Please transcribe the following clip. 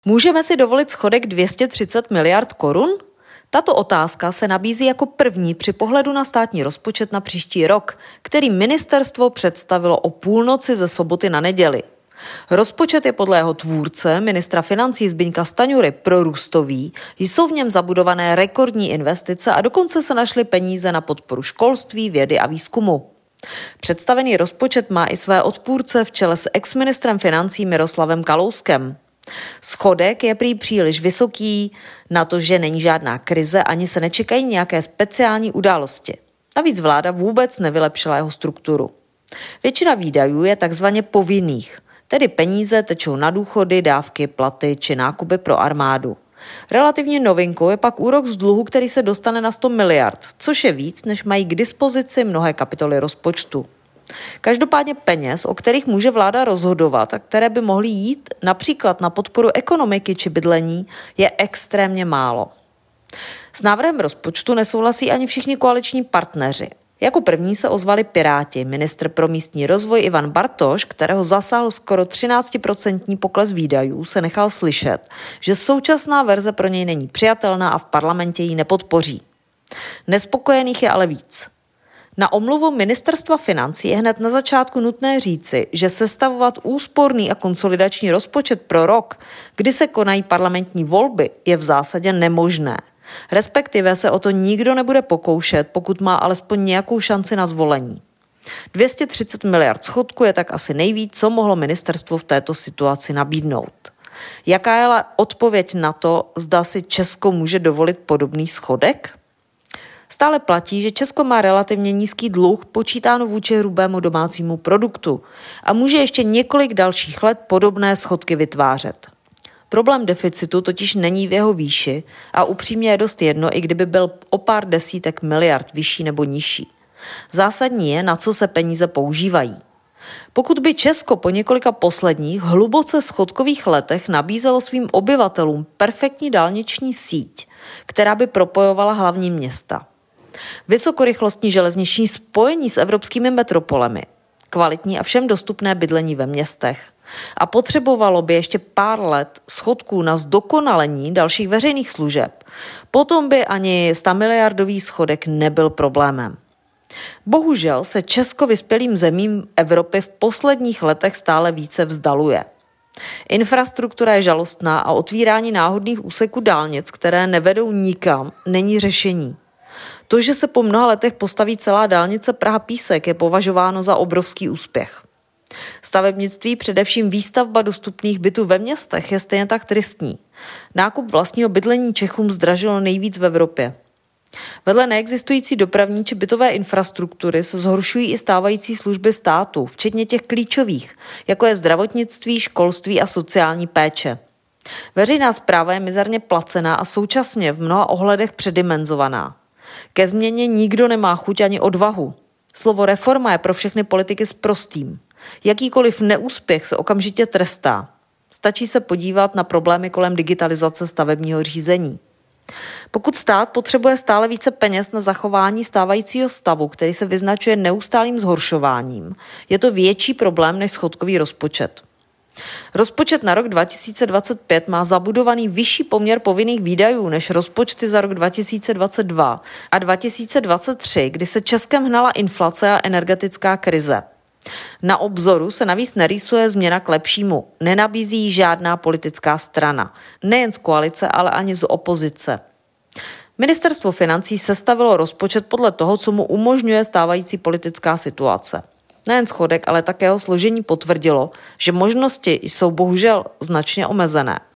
Můžeme si dovolit schodek 230 miliard korun? Tato otázka se nabízí jako první při pohledu na státní rozpočet na příští rok, který ministerstvo představilo o půlnoci ze soboty na neděli. Rozpočet je podle jeho tvůrce, ministra financí Zbyňka Stanjury, prorůstový, jsou v něm zabudované rekordní investice a dokonce se našly peníze na podporu školství, vědy a výzkumu. Představený rozpočet má i své odpůrce v čele s exministrem financí Miroslavem Kalouskem. Schodek je prý příliš vysoký na to, že není žádná krize, ani se nečekají nějaké speciální události. Navíc vláda vůbec nevylepšila jeho strukturu. Většina výdajů je takzvaně povinných, tedy peníze tečou na důchody, dávky, platy či nákupy pro armádu. Relativně novinkou je pak úrok z dluhu, který se dostane na 100 miliard, což je víc, než mají k dispozici mnohé kapitoly rozpočtu. Každopádně peněz, o kterých může vláda rozhodovat a které by mohly jít například na podporu ekonomiky či bydlení, je extrémně málo. S návrhem rozpočtu nesouhlasí ani všichni koaliční partneři. Jako první se ozvali Piráti. Ministr pro místní rozvoj Ivan Bartoš, kterého zasáhl skoro 13% pokles výdajů, se nechal slyšet, že současná verze pro něj není přijatelná a v parlamentě ji nepodpoří. Nespokojených je ale víc. Na omluvu ministerstva financí je hned na začátku nutné říci, že sestavovat úsporný a konsolidační rozpočet pro rok, kdy se konají parlamentní volby, je v zásadě nemožné. Respektive se o to nikdo nebude pokoušet, pokud má alespoň nějakou šanci na zvolení. 230 miliard schodku je tak asi nejvíc, co mohlo ministerstvo v této situaci nabídnout. Jaká je ale odpověď na to, zda si Česko může dovolit podobný schodek? Stále platí, že Česko má relativně nízký dluh počítáno vůči hrubému domácímu produktu a může ještě několik dalších let podobné schodky vytvářet. Problém deficitu totiž není v jeho výši a upřímně je dost jedno, i kdyby byl o pár desítek miliard vyšší nebo nižší. Zásadní je, na co se peníze používají. Pokud by Česko po několika posledních hluboce schodkových letech nabízelo svým obyvatelům perfektní dálniční síť, která by propojovala hlavní města, vysokorychlostní železniční spojení s evropskými metropolemi, kvalitní a všem dostupné bydlení ve městech, a potřebovalo by ještě pár let schodků na zdokonalení dalších veřejných služeb, potom by ani 100 miliardový schodek nebyl problémem. Bohužel se Česko vyspělým zemím Evropy v posledních letech stále více vzdaluje. Infrastruktura je žalostná a otvírání náhodných úseků dálnic, které nevedou nikam, není řešení. To, že se po mnoha letech postaví celá dálnice Praha-Písek, je považováno za obrovský úspěch. Stavebnictví, především výstavba dostupných bytů ve městech, je stejně tak tristní. Nákup vlastního bydlení Čechům zdražilo nejvíc v Evropě. Vedle neexistující dopravní či bytové infrastruktury se zhoršují i stávající služby státu, včetně těch klíčových, jako je zdravotnictví, školství a sociální péče. Veřejná správa je mizerně placená a současně v mnoha ohledech předimenzovaná. Ke změně nikdo nemá chuť ani odvahu. Slovo reforma je pro všechny politiky sprostým. Jakýkoliv neúspěch se okamžitě trestá. Stačí se podívat na problémy kolem digitalizace stavebního řízení. Pokud stát potřebuje stále více peněz na zachování stávajícího stavu, který se vyznačuje neustálým zhoršováním, je to větší problém než schodkový rozpočet. Rozpočet na rok 2025 má zabudovaný vyšší poměr povinných výdajů než rozpočty za rok 2022 a 2023, kdy se Českem hnala inflace a energetická krize. Na obzoru se navíc nerýsuje změna k lepšímu. Nenabízí žádná politická strana. Nejen z koalice, ale ani z opozice. Ministerstvo financí sestavilo rozpočet podle toho, co mu umožňuje stávající politická situace. Nejen schodek, ale také jeho složení potvrdilo, že možnosti jsou bohužel značně omezené.